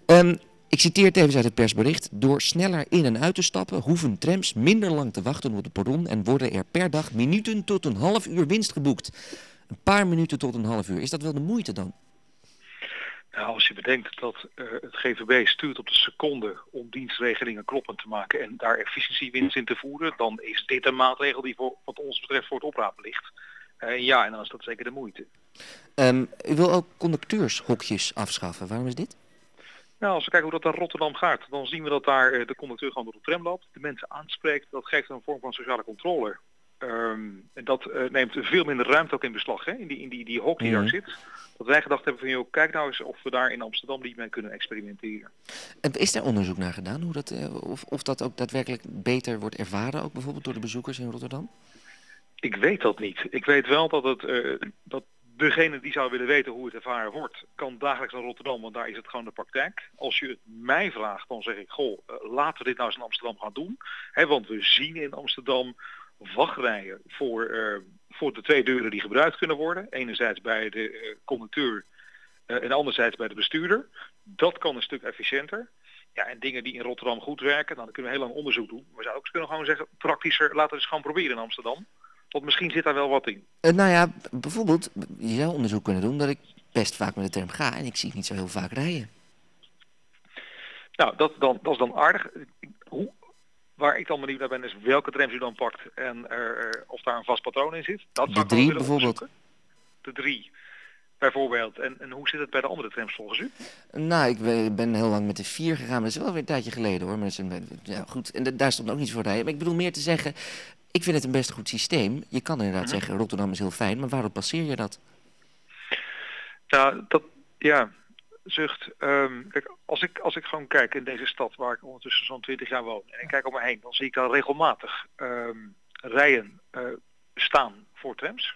Ik citeer het even uit het persbericht. Door sneller in en uit te stappen hoeven trams minder lang te wachten op de perron en worden er per dag minuten tot een half uur winst geboekt. Een paar minuten tot een half uur. Is dat wel de moeite dan? Nou, als je bedenkt dat het GVB stuurt op de seconde om dienstregelingen kloppend te maken en daar efficiëntiewinst in te voeren, dan is dit een maatregel die wat ons betreft voor het oprapen ligt. En dan is dat zeker de moeite. U wil ook conducteurshokjes afschaffen. Waarom is dit? Nou, als we kijken hoe dat naar Rotterdam gaat, dan zien we dat daar de conducteur gewoon door de tram loopt, de mensen aanspreekt. Dat geeft een vorm van sociale controle. En dat neemt veel minder ruimte ook in beslag, hè? In die hok die daar zit. Dat wij gedacht hebben van, joh, kijk nou eens of we daar in Amsterdam niet mee kunnen experimenteren. Is er onderzoek naar gedaan hoe dat, of dat ook daadwerkelijk beter wordt ervaren, ook bijvoorbeeld door de bezoekers in Rotterdam? Ik weet dat niet. Ik weet wel dat degene die zou willen weten hoe het ervaren wordt, kan dagelijks naar Rotterdam, want daar is het gewoon de praktijk. Als je het mij vraagt, dan zeg ik, laten we dit nou eens in Amsterdam gaan doen. Want we zien in Amsterdam wachtrijen voor de twee deuren die gebruikt kunnen worden. Enerzijds bij de conducteur en anderzijds bij de bestuurder. Dat kan een stuk efficiënter. Ja, en dingen die in Rotterdam goed werken, dan kunnen we heel lang onderzoek doen. We zouden ook kunnen gewoon zeggen, praktischer, laten we het eens gewoon proberen in Amsterdam. Want misschien zit daar wel wat in. Bijvoorbeeld, je zou onderzoek kunnen doen dat ik best vaak met de tram ga en ik zie niet zo heel vaak rijden. Nou, dat is dan aardig. Waar ik dan benieuwd naar ben is welke trams u dan pakt en of daar een vast patroon in zit. Dat de 3 bijvoorbeeld. De 3 bijvoorbeeld. En hoe zit het bij de andere trams volgens u? Nou, ik ben heel lang met de 4 gegaan, maar dat is wel weer een tijdje geleden hoor. Goed, en daar stond ook niet voor rijden. Maar ik bedoel meer te zeggen, ik vind het een best goed systeem. Je kan inderdaad zeggen, Rotterdam is heel fijn, maar waarop baseer je dat? Nou, Zucht. Kijk, als ik gewoon kijk in deze stad waar ik ondertussen zo'n 20 jaar woon en ik kijk om me heen, dan zie ik daar regelmatig rijen staan voor trams.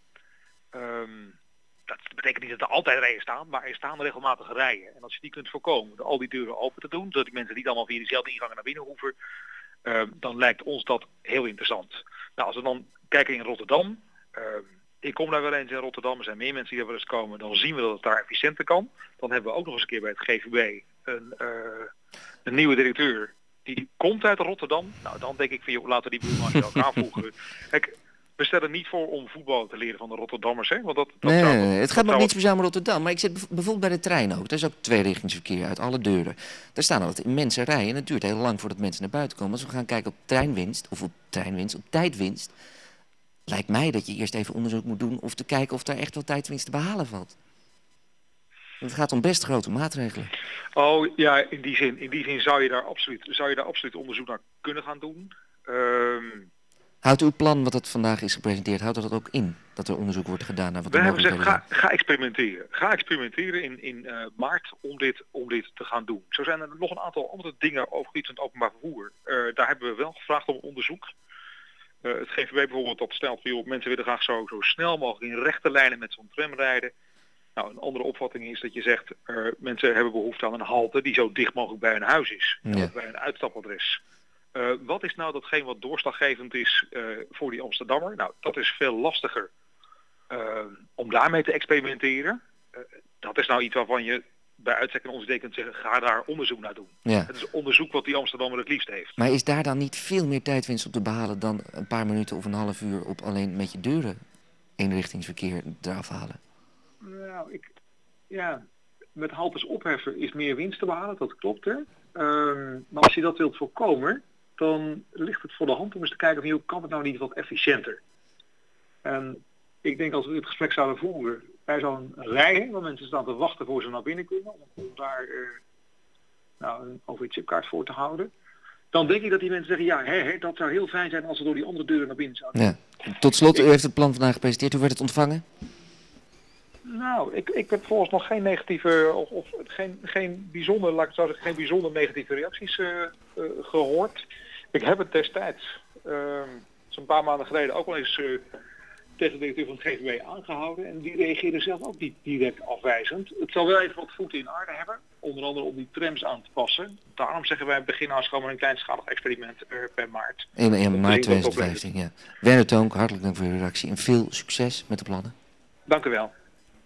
Dat betekent niet dat er altijd rijen staan, maar er staan regelmatig rijen. En als je die kunt voorkomen door al die deuren open te doen, zodat die mensen niet allemaal via diezelfde ingangen naar binnen hoeven, dan lijkt ons dat heel interessant. Nou, als we dan kijken in Rotterdam, ik kom daar wel eens in Rotterdam, er zijn meer mensen die daar wel eens komen, dan zien we dat het daar efficiënter kan. Dan hebben we ook nog eens een keer bij het GVB een nieuwe directeur, die komt uit Rotterdam. Nou, dan denk ik van, joh, laten we die boel maar bij elkaar voegen. Kijk, we stellen niet voor om voetbal te leren van de Rotterdammers, hè? Want nee, het gaat nog niet speciaal om Rotterdam, maar ik zit bijvoorbeeld bij de trein ook. Er is ook tweerichtingsverkeer uit alle deuren. Daar staan altijd immense rijen en het duurt heel lang voordat mensen naar buiten komen. Als we gaan kijken op treinwinst, op tijdwinst, lijkt mij dat je eerst even onderzoek moet doen of te kijken of daar echt wel tijdwinst te behalen valt. Het gaat om best grote maatregelen. Oh ja, in die zin zou je daar absoluut onderzoek naar kunnen gaan doen. Houdt uw plan, wat het vandaag is gepresenteerd, houdt dat ook in? Dat er onderzoek wordt gedaan naar wat we de hebben mogelijkheden gezegd, ga experimenteren. Ga experimenteren in maart om dit te gaan doen. Zo zijn er nog een aantal andere dingen over iets van het openbaar vervoer. Daar hebben we wel gevraagd om onderzoek. Het GVB bijvoorbeeld dat stelt van, joh, mensen willen graag zo snel mogelijk in rechte lijnen met zo'n tram rijden. Nou, een andere opvatting is dat je zegt, mensen hebben behoefte aan een halte die zo dicht mogelijk bij hun huis is. Ja. Bij een uitstapadres. Wat is nou datgene wat doorslaggevend is voor die Amsterdammer? Nou, dat is veel lastiger om daarmee te experimenteren. Dat is nou iets waarvan je bij uitstek in ons idee kunt zeggen, ga daar onderzoek naar doen. Ja. Het is onderzoek wat die Amsterdammer het liefst heeft. Maar is daar dan niet veel meer tijdwinst op te behalen dan een paar minuten of een half uur op alleen met je deuren eenrichtingsverkeer eraf halen? Nou, met haltes opheffen is meer winst te behalen, dat klopt hè. Maar als je dat wilt voorkomen, dan ligt het voor de hand om eens te kijken van, hoe kan het nou niet wat efficiënter? En ik denk als we dit gesprek zouden voeren bij zo'n rij, waar mensen staan te wachten voor ze naar binnen kunnen, om daar een OV-chipkaart voor te houden, dan denk ik dat die mensen zeggen, dat zou heel fijn zijn als we door die andere deuren naar binnen zouden. Ja. Tot slot, u heeft het plan vandaag gepresenteerd. Hoe werd het ontvangen? Nou, ik heb volgens nog geen negatieve of geen bijzonder, laat ik het zo zeggen, geen bijzonder negatieve reacties gehoord. Ik heb het destijds, zo'n paar maanden geleden, ook wel eens tegen de directeur van het GVB aangehouden. En die reageerde zelf ook niet direct afwijzend. Het zal wel even wat voeten in aarde hebben, onder andere om die trams aan te passen. Daarom zeggen wij, begin nou eens gewoon met een kleinschalig experiment per maart. In maart 2015, ja. Werner Tonk, hartelijk dank voor uw reactie en veel succes met de plannen. Dank u wel.